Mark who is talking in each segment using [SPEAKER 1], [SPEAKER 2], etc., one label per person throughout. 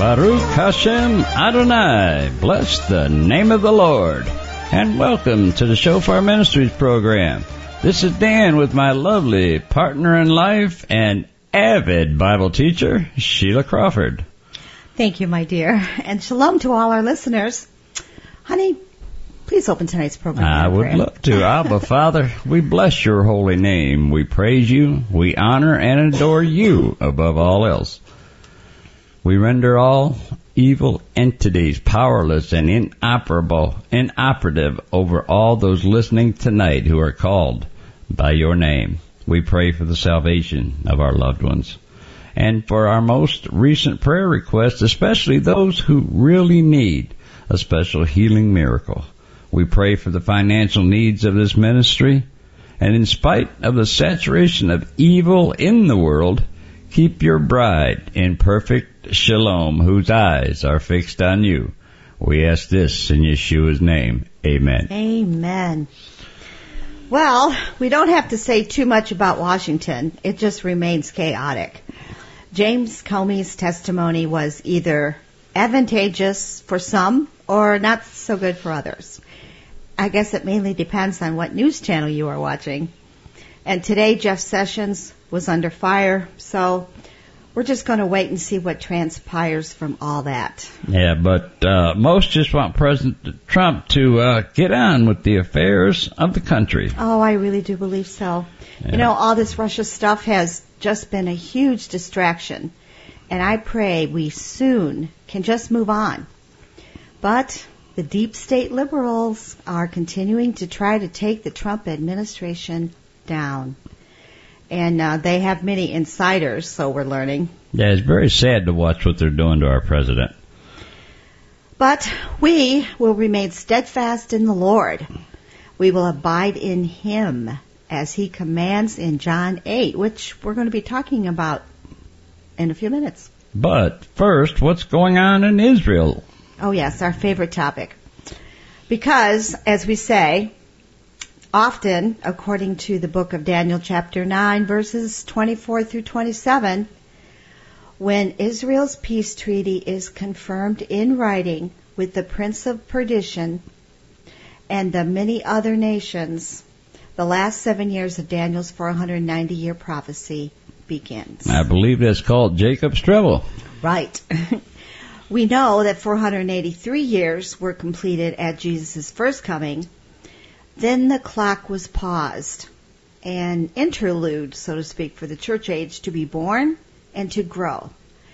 [SPEAKER 1] Baruch Hashem Adonai. Bless the name of the Lord. And welcome to the Shofar Ministries program. This is Dan with my lovely partner in life and avid Bible teacher, Sheila Crawford.
[SPEAKER 2] Thank you, my dear. And shalom to all our listeners. Honey, please open tonight's program.
[SPEAKER 1] I would love to. Abba, Father, we bless your holy name. We praise you. We honor and adore you above all else. We render all evil entities powerless and inoperative over all those listening tonight who are called by your name. We pray for the salvation of our loved ones and for our most recent prayer requests, especially those who really need a special healing miracle. We pray for the financial needs of this ministry, and in spite of the saturation of evil in the world, keep your bride in perfect shalom, whose eyes are fixed on you. We ask this in Yeshua's name. Amen.
[SPEAKER 2] Amen. Well, we don't have to say too much about Washington. It just remains chaotic. James Comey's testimony was either advantageous for some or not so good for others. I guess it mainly depends on what news channel you are watching. And today, Jeff Sessions was under fire, so we're just going to wait and see what transpires from all that.
[SPEAKER 1] Yeah, but most just want President Trump to get on with the affairs of the country.
[SPEAKER 2] Oh, I really do believe so. Yeah. You know, all this Russia stuff has just been a huge distraction, and I pray we soon can just move on. But the deep state liberals are continuing to try to take the Trump administration down. And they have many insiders, so we're learning.
[SPEAKER 1] Yeah, it's very sad to watch what they're doing to our president.
[SPEAKER 2] But we will remain steadfast in the Lord. We will abide in Him as He commands in John 8, which we're going to be talking about in a few minutes.
[SPEAKER 1] But first, what's going on in Israel?
[SPEAKER 2] Oh, yes, our favorite topic. Because, as we say, often, according to the book of Daniel chapter 9, verses 24 through 27, when Israel's peace treaty is confirmed in writing with the prince of perdition and the many other nations, the last 7 years of Daniel's 490-year prophecy begins.
[SPEAKER 1] I believe that's called Jacob's trouble.
[SPEAKER 2] Right. We know that 483 years were completed at Jesus' first coming. Then the clock was paused, an interlude, so to speak, for the church age to be born and to grow.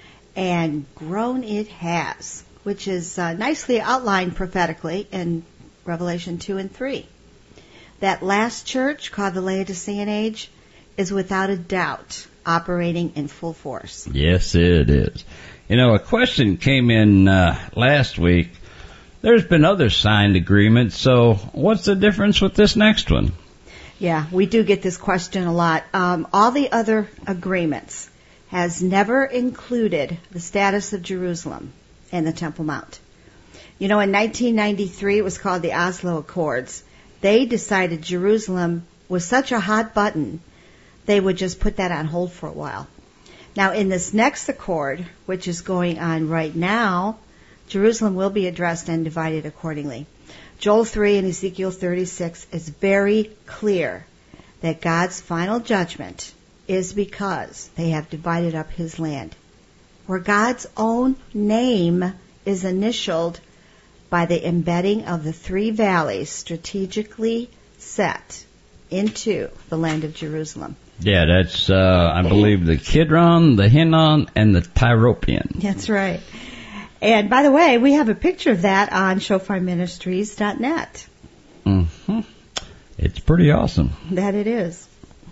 [SPEAKER 2] And grown it has, which is nicely outlined prophetically in Revelation 2 and 3. That last church, called the Laodicean age, is without a doubt operating in full force.
[SPEAKER 1] Yes, it is. You know, a question came in last week. There's been other signed agreements, so what's the difference with this next one?
[SPEAKER 2] Yeah, we do get this question a lot. All the other agreements has never included the status of Jerusalem and the Temple Mount. You know, in 1993, it was called the Oslo Accords. They decided Jerusalem was such a hot button, they would just put that on hold for a while. Now, in this next accord, which is going on right now, Jerusalem will be addressed and divided accordingly. Joel 3 and Ezekiel 36 is very clear that God's final judgment is because they have divided up His land, where God's own name is initialed by the embedding of the three valleys strategically set into the land of Jerusalem.
[SPEAKER 1] Yeah, that's, I believe, the Kidron, the Hinnom, and the Tyropian.
[SPEAKER 2] That's right. And by the way, we have a picture of that on shofarministries.net.
[SPEAKER 1] Mm-hmm. It's pretty awesome.
[SPEAKER 2] That it is.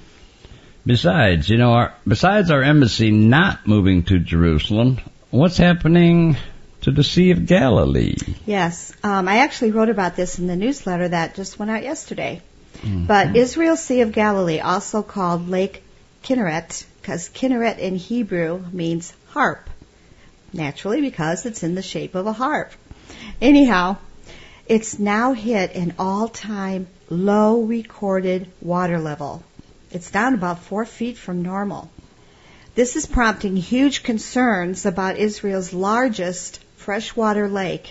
[SPEAKER 1] Besides, you know, besides our embassy not moving to Jerusalem, what's happening to the Sea of Galilee?
[SPEAKER 2] Yes, I actually wrote about this in the newsletter that just went out yesterday.
[SPEAKER 1] Mm-hmm.
[SPEAKER 2] But Israel's Sea of Galilee, also called Lake Kinneret, because Kinneret in Hebrew means harp. Naturally, because it's in the shape of a harp. Anyhow, it's now hit an all-time low recorded water level. It's down about 4 feet from normal. This is prompting huge concerns about Israel's largest freshwater lake,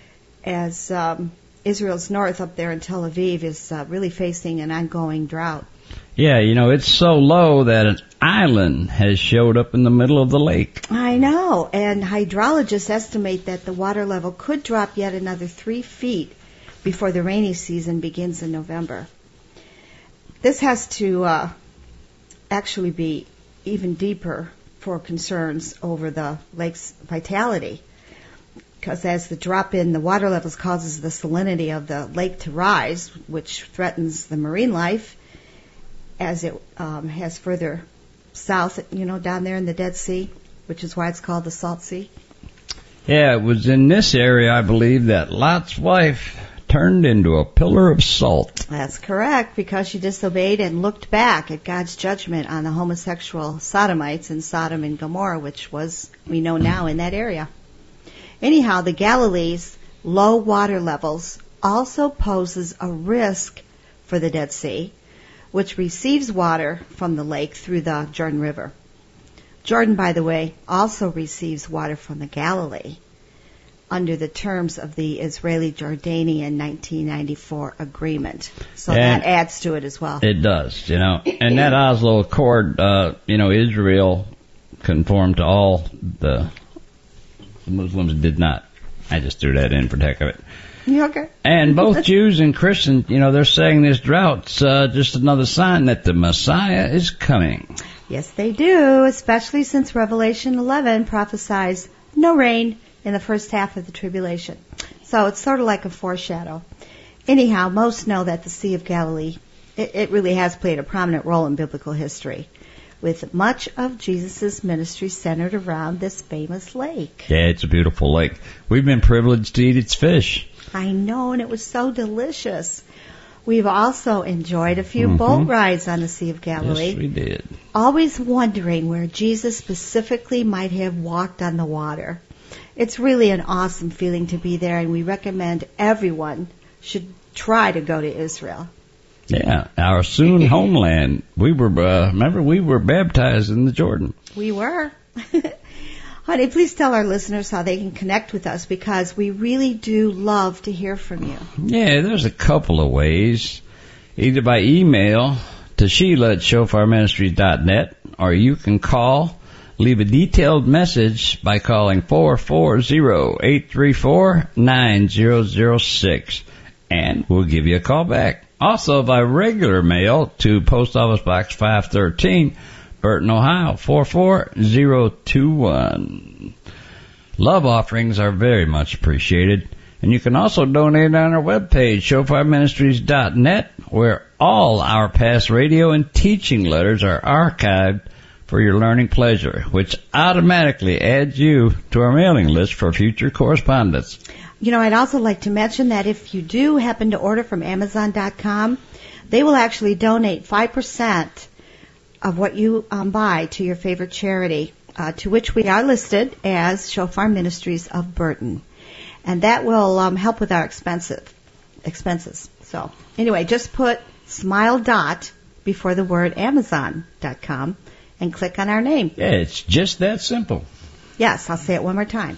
[SPEAKER 2] as Israel's north up there in Tel Aviv is really facing an ongoing drought.
[SPEAKER 1] Yeah, it's so low that an island has showed up in the middle of the lake.
[SPEAKER 2] I know, and hydrologists estimate that the water level could drop yet another 3 feet before the rainy season begins in November. This has to actually be even deeper for concerns over the lake's vitality, because as the drop in the water levels causes the salinity of the lake to rise, which threatens the marine life as it has further south, down there in the Dead Sea, which is why it's called the Salt Sea.
[SPEAKER 1] Yeah, it was in this area, I believe, that Lot's wife turned into a pillar of salt.
[SPEAKER 2] That's correct, because she disobeyed and looked back at God's judgment on the homosexual sodomites in Sodom and Gomorrah, which was, we know now, in that area. Anyhow, the Galilee's low water levels also poses a risk for the Dead Sea, which receives water from the lake through the Jordan River. Jordan, by the way, also receives water from the Galilee under the terms of the Israeli-Jordanian 1994 agreement. So that adds to it as well.
[SPEAKER 1] It does, And that Oslo Accord, Israel conformed to all the Muslims did not. I just threw that in for the heck of it.
[SPEAKER 2] You okay?
[SPEAKER 1] And both Jews and Christians, they're saying this drought's just another sign that the Messiah is coming.
[SPEAKER 2] Yes, they do, especially since Revelation 11 prophesies no rain in the first half of the tribulation. So it's sort of like a foreshadow. Anyhow, most know that the Sea of Galilee, it really has played a prominent role in biblical history, with much of Jesus' ministry centered around this famous lake.
[SPEAKER 1] Yeah, it's a beautiful lake. We've been privileged to eat its fish.
[SPEAKER 2] I know, and it was so delicious. We've also enjoyed a few boat rides on the Sea of Galilee.
[SPEAKER 1] Yes, we did.
[SPEAKER 2] Always wondering where Jesus specifically might have walked on the water. It's really an awesome feeling to be there, and we recommend everyone should try to go to Israel.
[SPEAKER 1] Yeah, our soon homeland. We were, remember, we were baptized in the Jordan.
[SPEAKER 2] We were. Honey, please tell our listeners how they can connect with us, because we really do love to hear from you.
[SPEAKER 1] Yeah, there's a couple of ways. Either by email to Sheila@shofarministries.net, or you can call, leave a detailed message by calling 440-834-9006, and we'll give you a call back. Also by regular mail to Post Office Box 513, Burton, Ohio, 44021. Love offerings are very much appreciated, and you can also donate on our webpage, ShofarMinistries.net, where all our past radio and teaching letters are archived for your learning pleasure, which automatically adds you to our mailing list for future correspondence.
[SPEAKER 2] I'd also like to mention that if you do happen to order from Amazon.com, they will actually donate 5% of what you buy to your favorite charity, to which we are listed as Shofar Ministries of Burton. And that will help with our expenses. So anyway, just put smile dot before the word Amazon.com and click on our name.
[SPEAKER 1] Yeah, it's just that simple.
[SPEAKER 2] Yes, I'll say it one more time.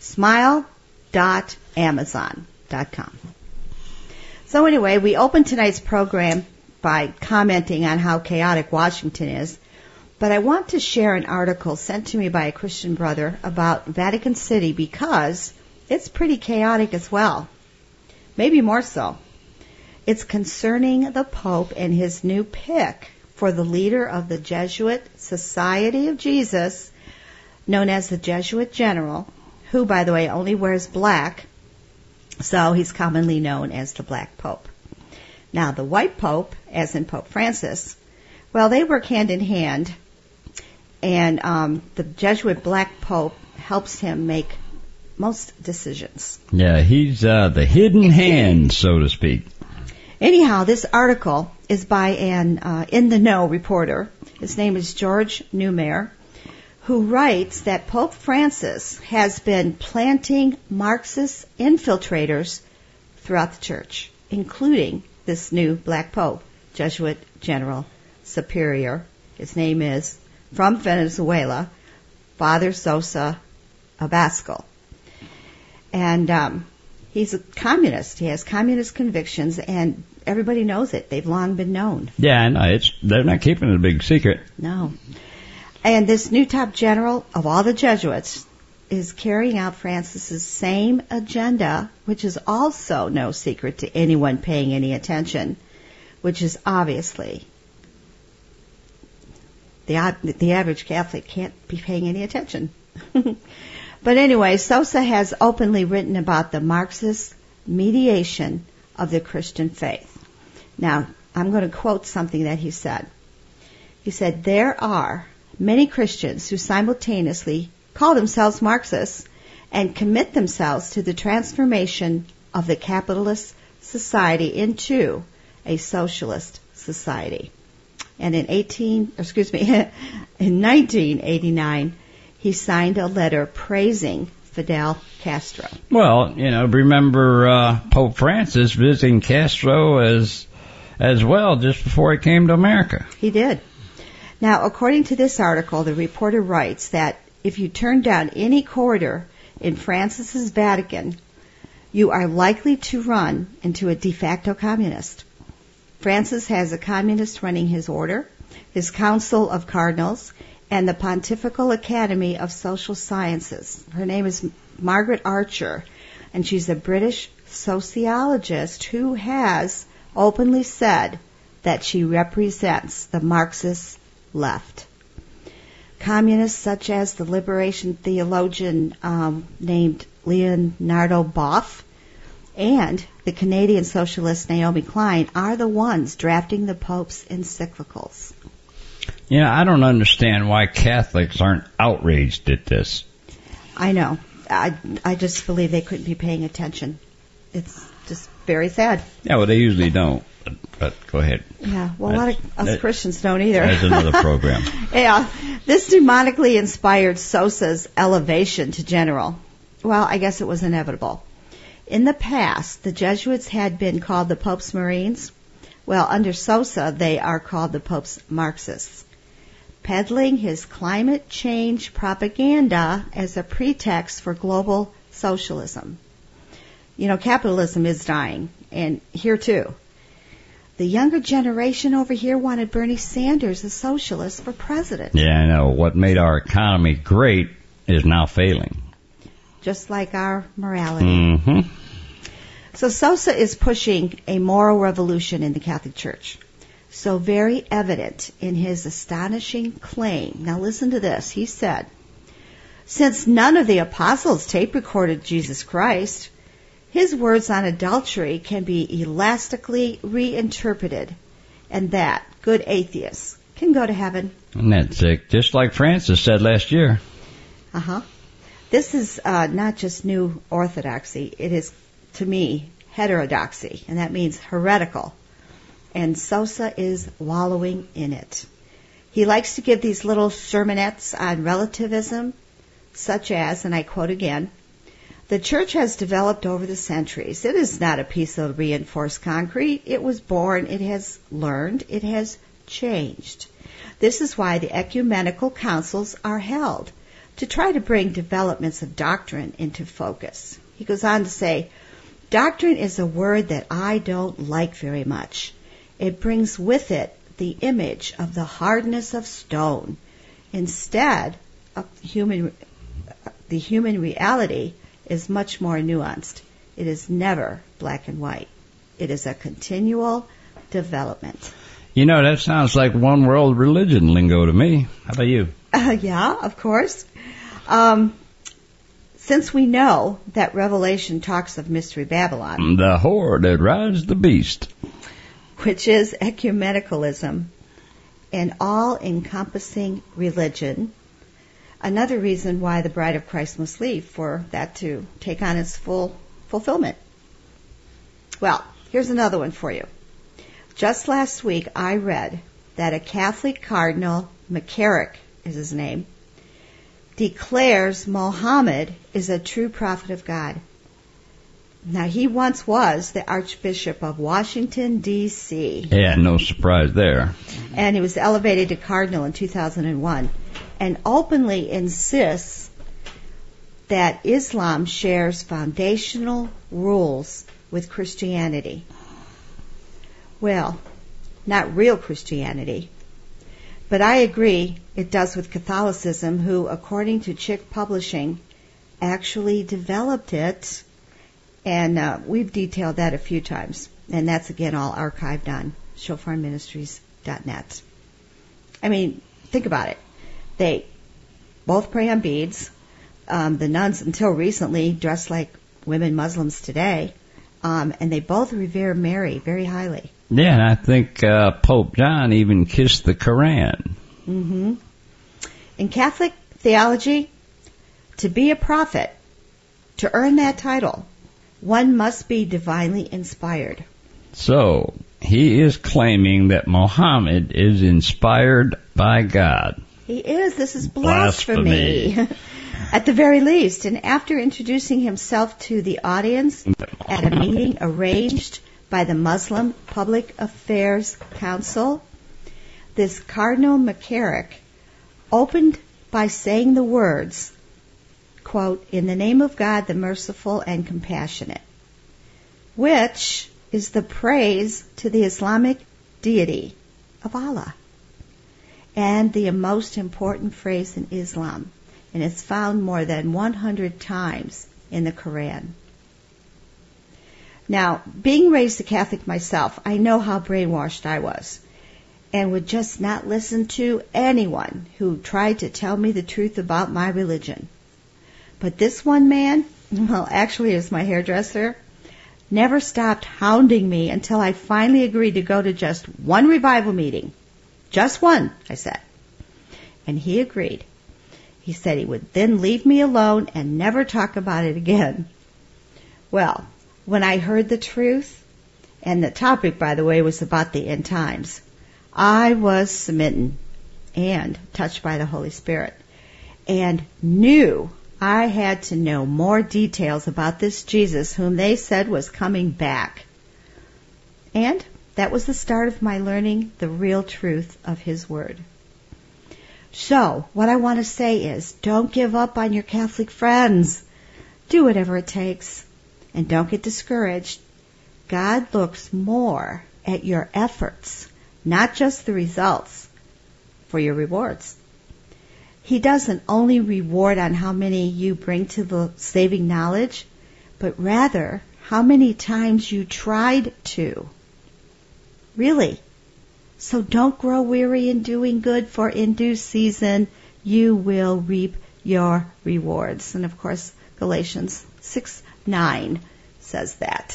[SPEAKER 2] Smile.amazon.com. So anyway, we opened tonight's program by commenting on how chaotic Washington is, but I want to share an article sent to me by a Christian brother about Vatican City, because it's pretty chaotic as well. Maybe more so. It's concerning the Pope and his new pick for the leader of the Jesuit Society of Jesus, known as the Jesuit General, who, by the way, only wears black, so he's commonly known as the Black Pope. Now, the White Pope, as in Pope Francis, well, they work hand in hand, and the Jesuit Black Pope helps him make most decisions.
[SPEAKER 1] Yeah, he's the hidden hand, so to speak.
[SPEAKER 2] Anyhow, this article is by an in-the-know reporter. His name is George Neumayer, who writes that Pope Francis has been planting Marxist infiltrators throughout the church, including this new Black Pope, Jesuit General Superior. His name is from Venezuela, Father Sosa Abascal. And he's a communist. He has communist convictions, and everybody knows it. They've long been known.
[SPEAKER 1] Yeah, I know. They're not keeping it a big secret.
[SPEAKER 2] No. And this new top general of all the Jesuits is carrying out Francis's same agenda, which is also no secret to anyone paying any attention, which is obviously the average Catholic can't be paying any attention. But anyway, Sosa has openly written about the Marxist mediation of the Christian faith. Now, I'm going to quote something that he said. He said, "There are many Christians who simultaneously call themselves Marxists and commit themselves to the transformation of the capitalist society into a socialist society." And in 1989, he signed a letter praising Fidel Castro.
[SPEAKER 1] Well, remember Pope Francis visiting Castro as well just before he came to America.
[SPEAKER 2] He did. Now, according to this article, the reporter writes that if you turn down any corridor in Francis's Vatican, you are likely to run into a de facto communist. Francis has a communist running his order, his Council of Cardinals, and the Pontifical Academy of Social Sciences. Her name is Margaret Archer, and she's a British sociologist who has openly said that she represents the Marxist left. Communists such as the liberation theologian named Leonardo Boff and the Canadian socialist Naomi Klein are the ones drafting the Pope's encyclicals.
[SPEAKER 1] I don't understand why Catholics aren't outraged at this.
[SPEAKER 2] I know. I just believe they couldn't be paying attention. It's just very sad.
[SPEAKER 1] Yeah, well, they usually don't. But go ahead.
[SPEAKER 2] Yeah, well, a lot of us Christians don't either.
[SPEAKER 1] That's another program.
[SPEAKER 2] Yeah, this demonically inspired Sosa's elevation to general. Well, I guess it was inevitable. In the past, the Jesuits had been called the Pope's Marines. Well, under Sosa, they are called the Pope's Marxists, peddling his climate change propaganda as a pretext for global socialism. Capitalism is dying, and here too. The younger generation over here wanted Bernie Sanders, a socialist, for president.
[SPEAKER 1] Yeah, I know. What made our economy great is now failing.
[SPEAKER 2] Just like our morality.
[SPEAKER 1] Mm-hmm.
[SPEAKER 2] So Sosa is pushing a moral revolution in the Catholic Church. So very evident in his astonishing claim. Now listen to this. He said, "Since none of the apostles tape recorded Jesus Christ, his words on adultery can be elastically reinterpreted, and that good atheists can go to heaven."
[SPEAKER 1] And that's just like Francis said last year.
[SPEAKER 2] Uh-huh. This is not just new orthodoxy. It is, to me, heterodoxy, and that means heretical. And Sosa is wallowing in it. He likes to give these little sermonettes on relativism, such as, and I quote again, "The church has developed over the centuries. It is not a piece of reinforced concrete. It was born, it has learned, it has changed. This is why the ecumenical councils are held, to try to bring developments of doctrine into focus." He goes on to say, "Doctrine is a word that I don't like very much. It brings with it the image of the hardness of stone. Instead, the human reality is much more nuanced. It is never black and white. It is a continual development."
[SPEAKER 1] That sounds like one world religion lingo to me. How about you?
[SPEAKER 2] Yeah, of course. Since we know that Revelation talks of Mystery Babylon,
[SPEAKER 1] the whore that rides the beast,
[SPEAKER 2] which is ecumenicalism, an all-encompassing religion, another reason why the bride of Christ must leave, for that to take on its full fulfillment. Well, here's another one for you. Just last week I read that a Catholic cardinal, McCarrick is his name, declares Mohammed is a true prophet of God. Now, he once was the Archbishop of Washington, D.C.
[SPEAKER 1] Yeah, no surprise there.
[SPEAKER 2] And he was elevated to cardinal in 2001. and openly insists that Islam shares foundational rules with Christianity. Well, not real Christianity, but I agree it does with Catholicism, who, according to Chick Publishing, actually developed it, and we've detailed that a few times, and that's again all archived on shofarministries.net. I mean, think about it. They both pray on beads. The nuns, until recently, dressed like women Muslims today, and they both revere Mary very highly.
[SPEAKER 1] Yeah, and I think Pope John even kissed the Koran.
[SPEAKER 2] Mm-hmm. In Catholic theology, to be a prophet, to earn that title, one must be divinely inspired.
[SPEAKER 1] So, he is claiming that Muhammad is inspired by God.
[SPEAKER 2] He is. This is blasphemy. At the very least. And after introducing himself to the audience at a meeting arranged by the Muslim Public Affairs Council, this Cardinal McCarrick opened by saying the words, quote, "In the name of God, the merciful and compassionate," which is the praise to the Islamic deity of Allah, and the most important phrase in Islam, and it's found more than 100 times in the Quran. Now, being raised a Catholic myself, I know how brainwashed I was, and would just not listen to anyone who tried to tell me the truth about my religion. But this one man, well, actually is my hairdresser, never stopped hounding me until I finally agreed to go to just one revival meeting. Just one, I said. And he agreed. He said he would then leave me alone and never talk about it again. Well, when I heard the truth, and the topic, by the way, was about the end times, I was smitten and touched by the Holy Spirit, and knew I had to know more details about this Jesus whom they said was coming back. And that was the start of my learning the real truth of His Word. So, what I want to say is, don't give up on your Catholic friends. Do whatever it takes. And don't get discouraged. God looks more at your efforts, not just the results, for your rewards. He doesn't only reward on how many you bring to the saving knowledge, but rather how many times you tried to. Really. So don't grow weary in doing good, for in due season you will reap your rewards. And of course, Galatians 6:9 says that.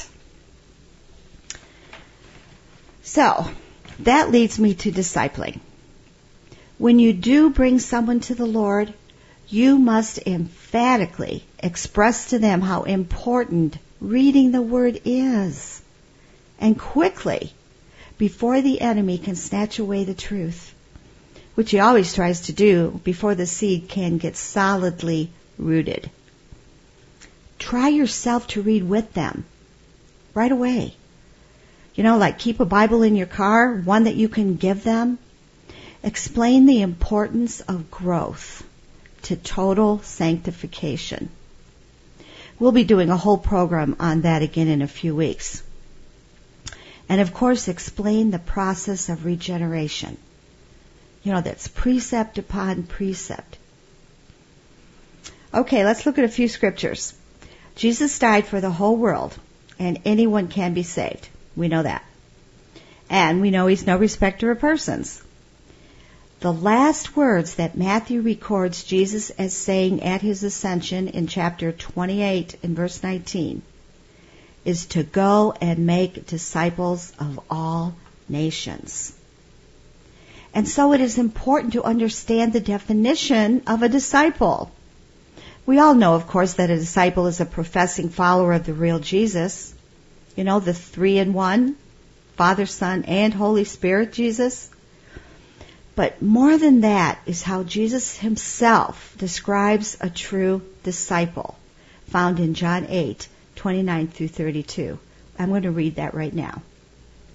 [SPEAKER 2] So, that leads me to discipling. When you do bring someone to the Lord, you must emphatically express to them how important reading the Word is, and quickly, before the enemy can snatch away the truth, which he always tries to do before the seed can get solidly rooted. Try yourself to read with them right away. You know, like keep a Bible in your car, one that you can give them. Explain the importance of growth to total sanctification. We'll be doing a whole program on that again in a few weeks. And of course, explain the process of regeneration. You know, that's precept upon precept. Okay, let's look at a few scriptures. Jesus died for the whole world, and anyone can be saved. We know that. And we know He's no respecter of persons. The last words that Matthew records Jesus as saying at His ascension in chapter 28 and verse 19 is to go and make disciples of all nations. And so it is important to understand the definition of a disciple. We all know, of course, that a disciple is a professing follower of the real Jesus. You know, the 3-in-1, Father, Son, and Holy Spirit Jesus. But more than that is how Jesus Himself describes a true disciple, found in John 8:29 through 32. I'm going to read that right now.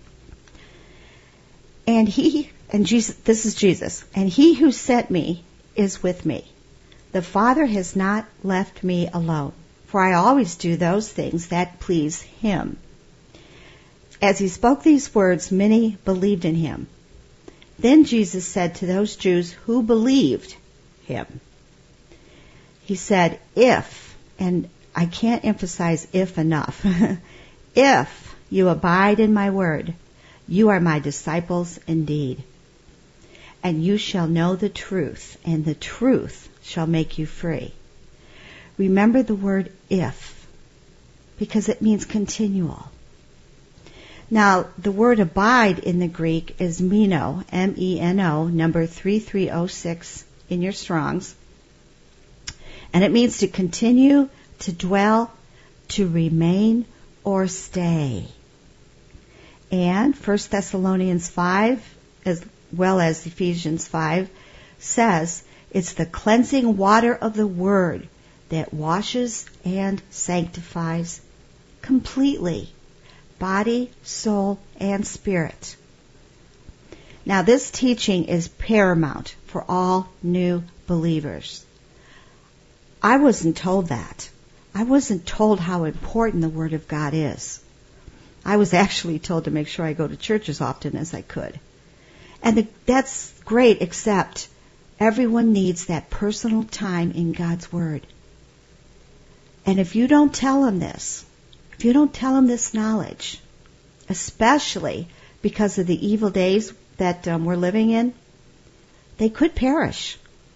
[SPEAKER 2] And Jesus, this is Jesus, and He who sent me is with me. The Father has not left me alone, for I always do those things that please him. As he spoke these words, many believed in him. Then Jesus said to those Jews who believed him, he said, if, and I can't emphasize if enough, if you abide in my word, you are my disciples indeed. And you shall know the truth, and the truth shall make you free. Remember the word if, because it means continual. Now, the word abide in the Greek is meno, M-E-N-O, number 3306 in your Strongs. And it means to continue, to dwell, to remain, or stay. And 1 Thessalonians 5, as well as Ephesians 5, says it's the cleansing water of the Word that washes and sanctifies completely, body, soul, and spirit. Now, this teaching is paramount for all new believers. I wasn't told that. I wasn't told how important the Word of God is. I was actually told to make sure I go to church as often as I could. And that's great, except everyone needs that personal time in God's Word. And if you don't tell them this, if you don't tell them this knowledge, especially because of the evil days that we're living in, they could perish.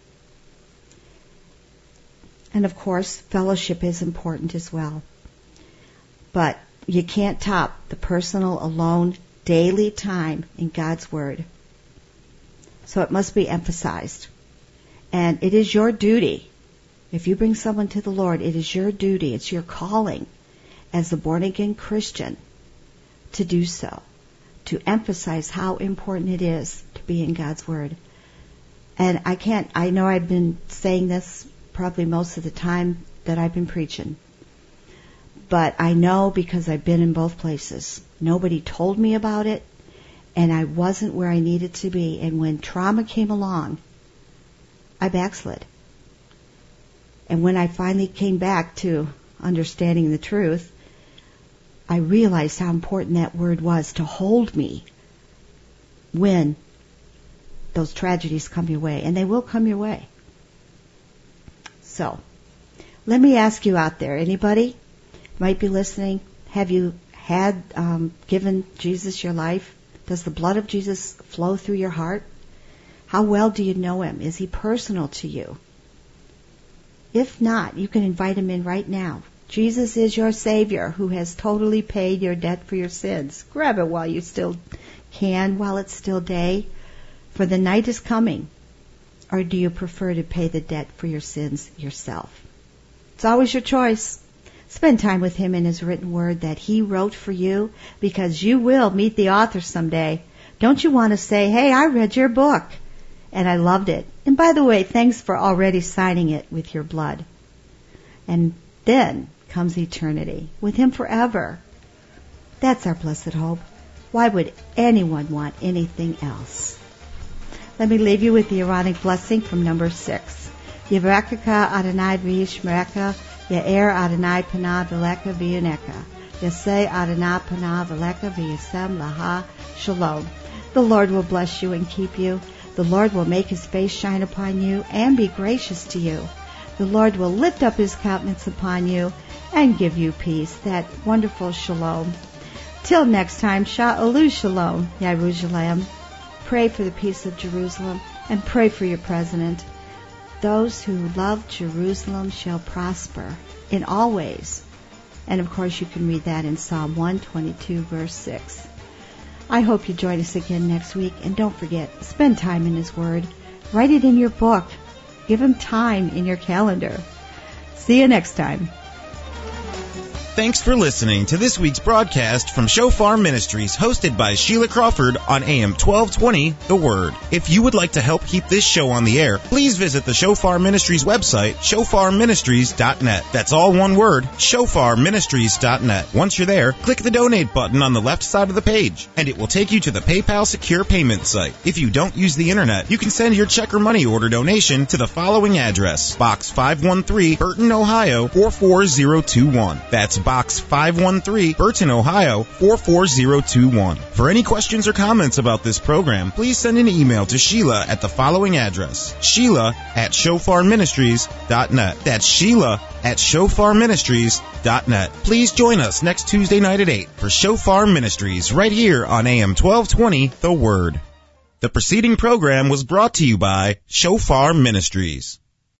[SPEAKER 2] And of course, fellowship is important as well. But you can't top the personal, alone, daily time in God's Word. So it must be emphasized. And it is your duty. If you bring someone to the Lord, it is your duty, it's your calling as a born-again Christian to do so, to emphasize how important it is to be in God's Word. And I know I've been saying this probably most of the time that I've been preaching. But I know because I've been in both places. Nobody told me about it, and I wasn't where I needed to be. And when trauma came along, I backslid. And when I finally came back to understanding the truth, I realized how important that Word was to hold me when those tragedies come your way. And they will come your way. So, let me ask you out there, anybody might be listening, have you had given Jesus your life? Does the blood of Jesus flow through your heart? How well do you know him? Is he personal to you? If not, you can invite him in right now. Jesus is your Savior who has totally paid your debt for your sins. Grab it while you still can, while it's still day, for the night is coming. Or do you prefer to pay the debt for your sins yourself? It's always your choice. Spend time with him in his written word that he wrote for you, because you will meet the author someday. Don't you want to say, hey, I read your book and I loved it. And by the way, thanks for already signing it with your blood. And then comes eternity with him forever. That's our blessed hope. Why would anyone want anything else? Let me leave you with the Aaronic blessing from number 6. Yivrakaka Adonai v'yishmerecha, Ya'er Adonai panav v'lecha v'yuneka, Yaseh Adonai panav v'lecha v'yasem laha shalom. The Lord will bless you and keep you. The Lord will make his face shine upon you and be gracious to you. The Lord will lift up his countenance upon you and give you peace, that wonderful shalom. Till next time, Sha'olu Shalom, Yerushalayim. Pray for the peace of Jerusalem and pray for your president. Those who love Jerusalem shall prosper in all ways. And of course you can read that in Psalm 122 verse 6. I hope you join us again next week, and don't forget, spend time in his word. Write it in your book. Give him time in your calendar. See you next time.
[SPEAKER 3] Thanks for listening to this week's broadcast from Shofar Ministries, hosted by Sheila Crawford on AM 1220, The Word. If you would like to help keep this show on the air, please visit the Shofar Ministries website, shofarministries.net. That's all one word, shofarministries.net. Once you're there, click the donate button on the left side of the page, and it will take you to the PayPal secure payment site. If you don't use the internet, you can send your check or money order donation to the following address: Box 513, Burton, Ohio 44021. That's Box 513, Burton, Ohio 44021. For any questions or comments about this program, please send an email to Sheila at the following address: Sheila@shofarministries.net. That's Sheila@shofarministries.net. Please join us next Tuesday night at 8 for Shofar Ministries right here on AM 1220, The Word. The preceding program was brought to you by Shofar Ministries.